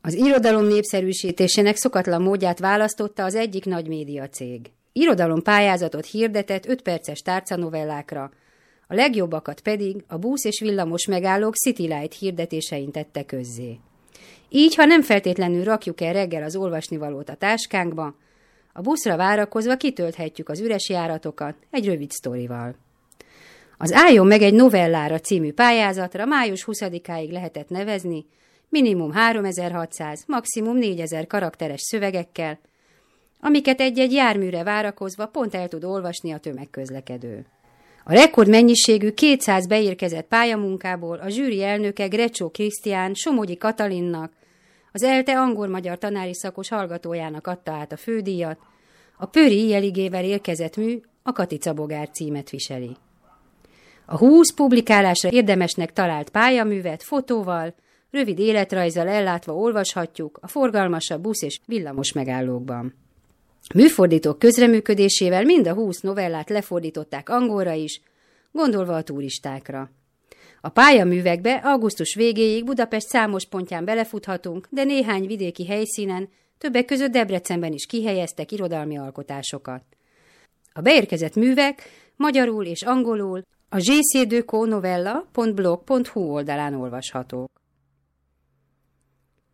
Az irodalom népszerűsítésének szokatlan módját választotta az egyik nagy médiacég. Irodalompályázatot hirdetett 5 perces tárcanovellákra, a legjobbakat pedig a busz és villamos megállók City Light hirdetésein tette közzé. Így, ha nem feltétlenül rakjuk el reggel az olvasnivalót a táskánkba, a buszra várakozva kitölthetjük az üres járatokat egy rövid sztorival. Az Álljon meg egy novellára című pályázatra május 20-áig lehetett nevezni, minimum 3600, maximum 4000 karakteres szövegekkel, amiket egy-egy járműre várakozva pont el tud olvasni a tömegközlekedő. A rekordmennyiségű 200 beérkezett pályamunkából a zsűri elnöke Grecsó Krisztián Somogyi Katalinnak, az ELTE angol-magyar tanári szakos hallgatójának adta át a fődíjat, a Pöri Jeligével érkezett mű a Katica Bogár címet viseli. A 20 publikálásra érdemesnek talált pályaművet fotóval, rövid életrajzzal ellátva olvashatjuk a forgalmasabb busz és villamos megállókban. Műfordítók közreműködésével mind a 20 novellát lefordították angolra is, gondolva a turistákra. A pályaművekbe augusztus végéig Budapest számos pontján belefuthatunk, de néhány vidéki helyszínen, többek között Debrecenben is kihelyeztek irodalmi alkotásokat. A beérkezett művek magyarul és angolul a jcdeconovella.blog.hu oldalán olvasható.